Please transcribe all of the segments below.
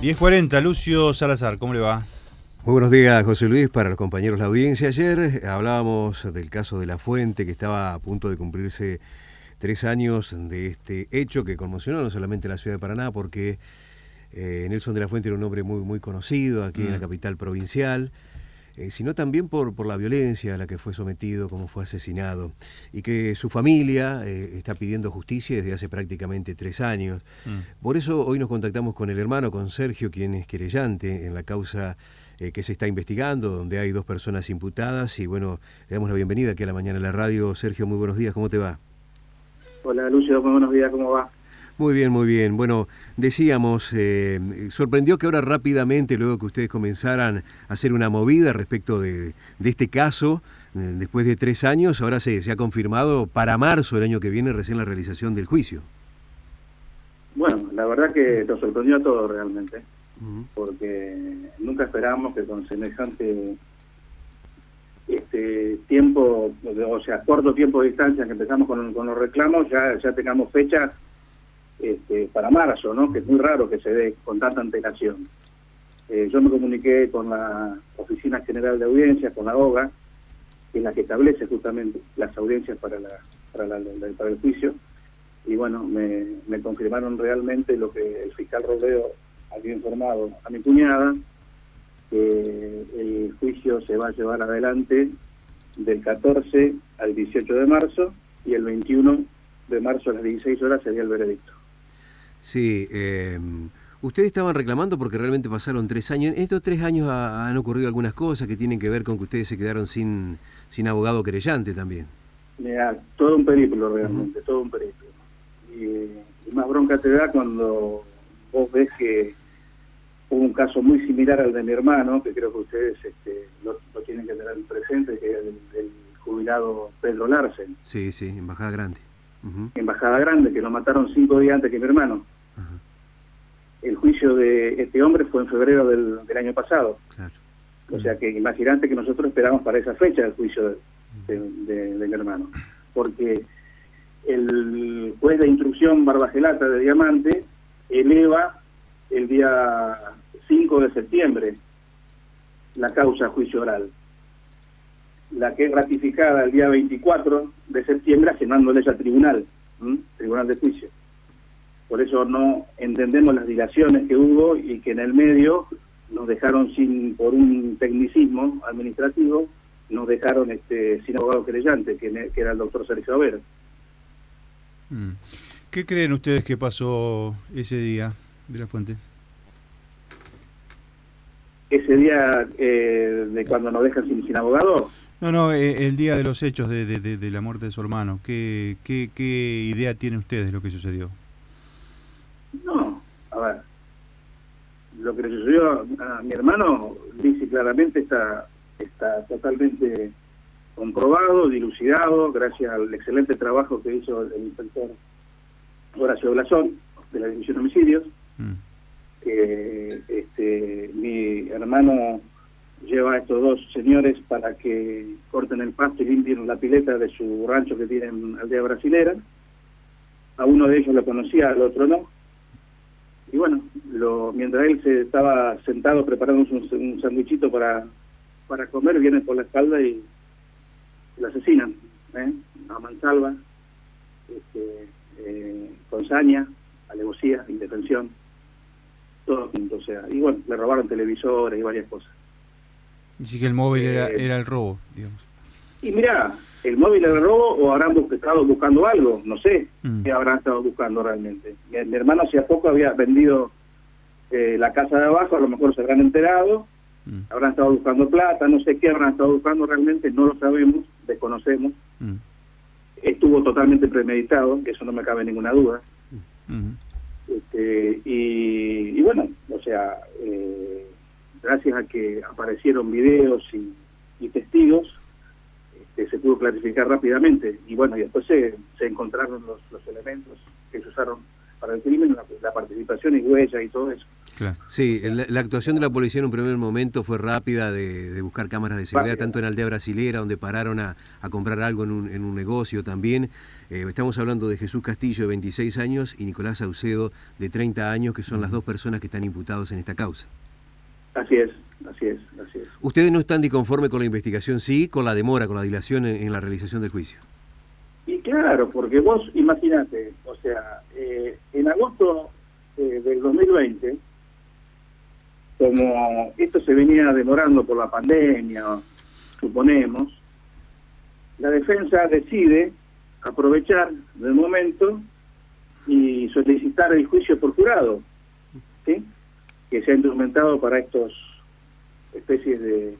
10:40, Lucio Salazar, ¿cómo le va? Muy buenos días, José Luis, para los compañeros de la audiencia. Ayer hablábamos del caso de La Fuente, que estaba a punto de cumplirse 3 años de este hecho que conmocionó no solamente la ciudad de Paraná, porque Nelson de la Fuente era un hombre muy conocido aquí en la capital provincial, sino también por la violencia a la que fue sometido, cómo fue asesinado, y que su familia está pidiendo justicia desde hace prácticamente 3 años. Por eso hoy nos contactamos con el hermano, con Sergio, quien es querellante en la causa que se está investigando, donde hay 2 personas imputadas, y bueno, le damos la bienvenida aquí a la mañana en la radio. Sergio, muy buenos días, ¿cómo te va? Hola Lucio, muy buenos días, ¿cómo va? Muy bien, muy bien. Bueno, decíamos, sorprendió que ahora rápidamente, luego que ustedes comenzaran a hacer una movida respecto de este caso, después de 3 años, ahora se ha confirmado para marzo del año que viene recién la realización del juicio. Bueno, la verdad que nos sorprendió a todos realmente, porque nunca esperábamos que con semejante tiempo, o sea, corto tiempo de distancia que empezamos con los reclamos, ya tengamos fecha para marzo, ¿no? Que es muy raro que se dé con tanta antelación. Yo me comuniqué con la Oficina General de Audiencias, con la OGA, que es la que establece justamente las audiencias para el juicio, y bueno, me confirmaron realmente lo que el fiscal Robledo había informado a mi cuñada, que el juicio se va a llevar adelante del 14 al 18 de marzo, y el 21 de marzo a las 16 horas sería el veredicto. Sí, ustedes estaban reclamando porque realmente pasaron 3 años. En estos 3 años han ocurrido algunas cosas que tienen que ver con que ustedes se quedaron sin abogado querellante también. Mira, todo un periplo realmente, todo un periplo. Y más bronca te da cuando vos ves que hubo un caso muy similar al de mi hermano, que creo que ustedes lo tienen que tener presente, que es el jubilado Pedro Larsen. Sí, Embajada Grande. Embajada Grande, que lo mataron 5 días antes que mi hermano. El juicio de este hombre fue en febrero del año pasado. Claro. O sea que imagínate que nosotros esperamos para esa fecha el juicio de mi hermano. Porque el juez de instrucción Barbagelata de Diamante eleva el día 5 de septiembre la causa a juicio oral. La que es ratificada el día 24 de septiembre, asignándole al tribunal de juicio. Por eso no entendemos las dilaciones que hubo y que en el medio nos dejaron por un tecnicismo administrativo, nos dejaron sin abogado querellante, que era el doctor Sergio Avera. ¿Qué creen ustedes que pasó ese día de La Fuente? Ese día de cuando nos dejan sin abogado. No, el día de los hechos de la muerte de su hermano. ¿Qué idea tienen ustedes de lo que sucedió? No, a ver, lo que le sucedió a mi hermano, dice claramente, está totalmente comprobado, dilucidado, gracias al excelente trabajo que hizo el inspector Horacio Blasón, de la División de Homicidios, que mi hermano lleva a estos 2 señores para que corten el pasto y limpien la pileta de su rancho que tiene en Aldea Brasilera. A uno de ellos lo conocía, al otro no. Y bueno, mientras él se estaba sentado preparando un sandwichito para comer, vienen por la espalda y lo asesinan, a mansalva, con saña, alevosía, indefensión, todo junto, o sea, y bueno, le robaron televisores y varias cosas. Dice que el móvil era el robo, digamos. Y mirá, el móvil era el robo, o habrán estado buscando algo, no sé qué habrán estado buscando realmente. Mi hermano hacía poco había vendido la casa de abajo, a lo mejor se habrán enterado, habrán estado buscando plata, no sé qué habrán estado buscando realmente, no lo sabemos, desconocemos. Estuvo totalmente premeditado, que eso no me cabe ninguna duda. Y bueno, o sea, gracias a que aparecieron videos y testigos, se pudo clarificar rápidamente. Y bueno, y después se encontraron los elementos que se usaron el crimen, la participación y huellas y todo eso. Claro. Sí, la actuación de la policía en un primer momento fue rápida de buscar cámaras de seguridad, tanto en Aldea Brasilera, donde pararon a comprar algo en un negocio también. Estamos hablando de Jesús Castillo, de 26 años, y Nicolás Saucedo, de 30 años, que son las dos personas que están imputados en esta causa. Así es. ¿Ustedes no están disconformes con la investigación, sí, con la demora, con la dilación en la realización del juicio? Y claro, porque vos imaginate, o sea, en agosto del 2020, como esto se venía demorando por la pandemia, suponemos, la defensa decide aprovechar del momento y solicitar el juicio por jurado, ¿sí? Que se ha instrumentado para estos especies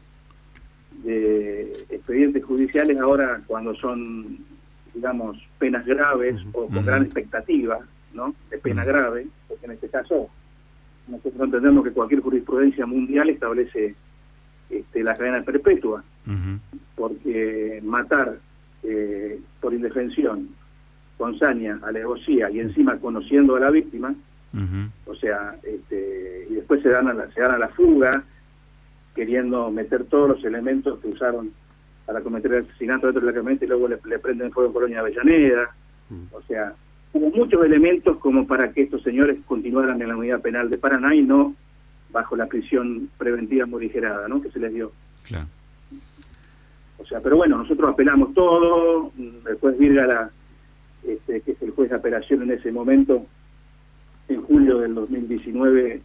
de expedientes judiciales ahora cuando son, digamos, penas graves o con gran expectativa, ¿no?, de pena grave, porque en este caso nosotros entendemos que cualquier jurisprudencia mundial establece la cadena perpetua, porque matar por indefensión, con saña, alevosía y encima conociendo a la víctima, o sea, y después se dan a la fuga, queriendo meter todos los elementos que usaron para cometer el asesinato dentro de la camioneta y luego le prenden fuego en Colonia Avellaneda. O sea, hubo muchos elementos como para que estos señores continuaran en la unidad penal de Paraná y no bajo la prisión preventiva morigerada, ¿no?, que se les dio. Claro. O sea, pero bueno, nosotros apelamos todo, el juez Vírgala, que es el juez de apelación en ese momento, en julio del 2019,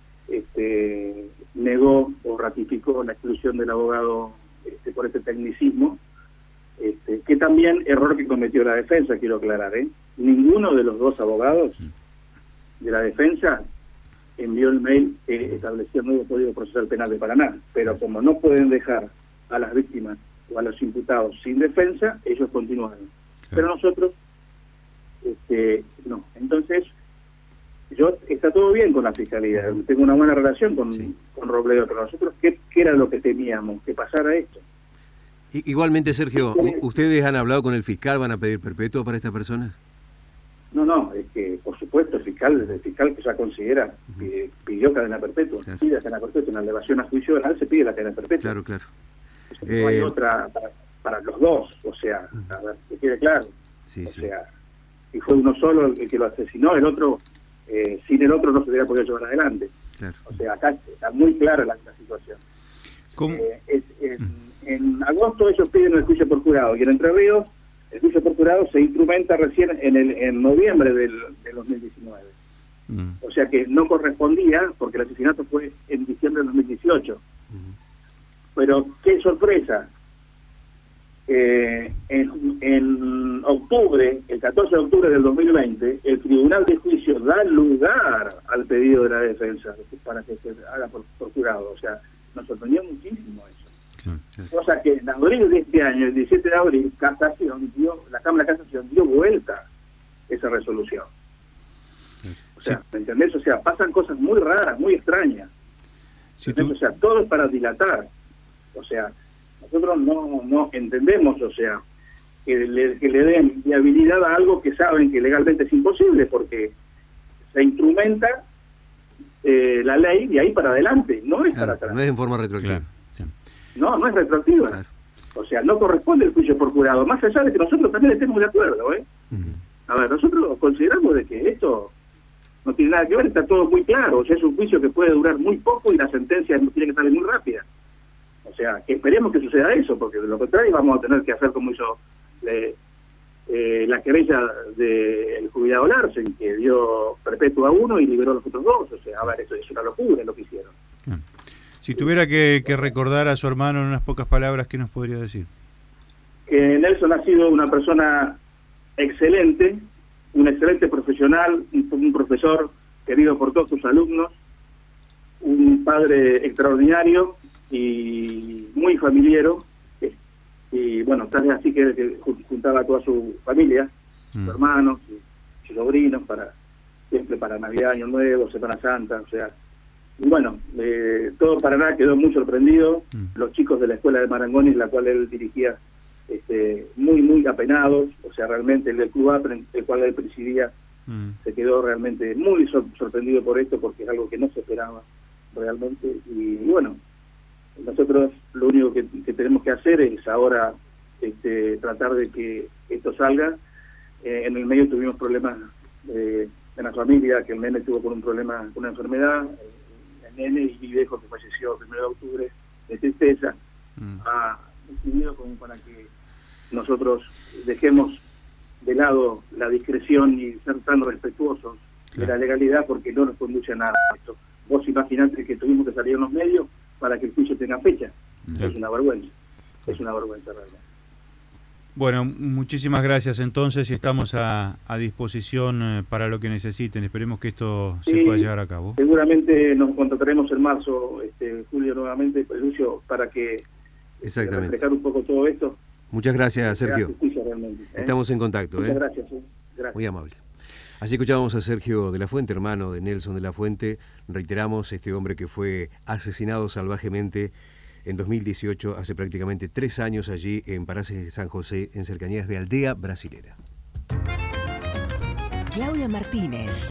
negó o ratificó la exclusión del abogado por este tecnicismo, que también error que cometió la defensa, quiero aclarar, ninguno de los dos abogados de la defensa envió el mail que establecía el nuevo Código Procesal Penal de Paraná, pero como no pueden dejar a las víctimas o a los imputados sin defensa, ellos continuaron. Pero nosotros no. Entonces, está todo bien con la Fiscalía, tengo una buena relación con Robledo, pero nosotros, ¿qué era lo que temíamos? Que pasara esto. Igualmente, Sergio, ¿ustedes han hablado con el fiscal? ¿Van a pedir perpetua para esta persona? No, es que, por supuesto, el fiscal que ya considera, pidió cadena perpetua, pide cadena perpetua, en la elevación a juicio oral se pide la cadena perpetua. Claro. No hay otra para los dos, o sea, a ver, que quede claro. O sea, si fue uno solo el que lo asesinó, el otro, sin el otro no se hubiera podido llevar adelante. Claro. O sea, acá está muy clara la situación. En agosto ellos piden el juicio por jurado, y en Entre Ríos el juicio por jurado se instrumenta recién en noviembre del 2019. O sea que no correspondía, porque el asesinato fue en diciembre del 2018. Pero qué sorpresa, en octubre, el 14 de octubre del 2020, el Tribunal de Juicio da lugar al pedido de la defensa para que se haga por jurado. O sea, nos sorprendió muchísimo eso. Cosa que en abril de este año, el 17 de abril, la Cámara de Casación dio vuelta esa resolución. O sea, ¿me entendés? O sea, pasan cosas muy raras, muy extrañas. O sea, todo es para dilatar. O sea, nosotros no entendemos, o sea, que le den viabilidad a algo que saben que legalmente es imposible, porque se instrumenta la ley de ahí para adelante, no es para atrás. No es en forma retroactiva. No es retroactiva. Claro. O sea, no corresponde el juicio por jurado, más allá de que nosotros también estemos de acuerdo, A ver, nosotros consideramos de que esto no tiene nada que ver, está todo muy claro. O sea, es un juicio que puede durar muy poco y la sentencia tiene que salir muy rápida. O sea, que esperemos que suceda eso, porque de lo contrario vamos a tener que hacer como hizo la querella del jubilado Larsen, que dio perpetua a uno y liberó a los otros dos. O sea, a ver, eso es una locura lo que hicieron. Si tuviera que recordar a su hermano en unas pocas palabras, ¿qué nos podría decir? Que Nelson ha sido una persona excelente, un excelente profesional, un profesor querido por todos sus alumnos, un padre extraordinario y muy familiero, y bueno, tal vez así que juntaba a toda su familia, sus hermanos, sus sobrinos, siempre para Navidad, Año Nuevo, Semana Santa, o sea, y bueno, todo Paraná quedó muy sorprendido, los chicos de la escuela de Marangoni, la cual él dirigía, muy apenados, o sea, realmente el del Club APRE, el cual él presidía, se quedó realmente muy sorprendido por esto, porque es algo que no se esperaba realmente. Y bueno, nosotros lo único que tenemos que hacer es ahora tratar de que esto salga. En el medio tuvimos problemas en la familia, que el nene tuvo con un problema, una enfermedad, el nene, y mi viejo que falleció el 1 de octubre de tristeza, ha decidido como para que nosotros dejemos de lado la discreción y ser tan respetuosos de la legalidad, porque no nos conduce a nada esto. Vos imaginate que tuvimos que salir en los medios para que el juicio tenga fecha. Es una vergüenza, realmente. Bueno, muchísimas gracias entonces, y estamos a disposición para lo que necesiten. Esperemos que esto se pueda llevar a cabo. Seguramente nos contactaremos en marzo, Julio, nuevamente, Lucio, para que reflejar un poco todo esto. Muchas gracias, Sergio. Realmente, Estamos en contacto. Muchas gracias. Muy amable. Así escuchábamos a Sergio de la Fuente, hermano de Nelson de la Fuente. Reiteramos, este hombre que fue asesinado salvajemente en 2018, hace prácticamente 3 años, allí en Parajes de San José, en cercanías de Aldea Brasilera. Claudia Martínez.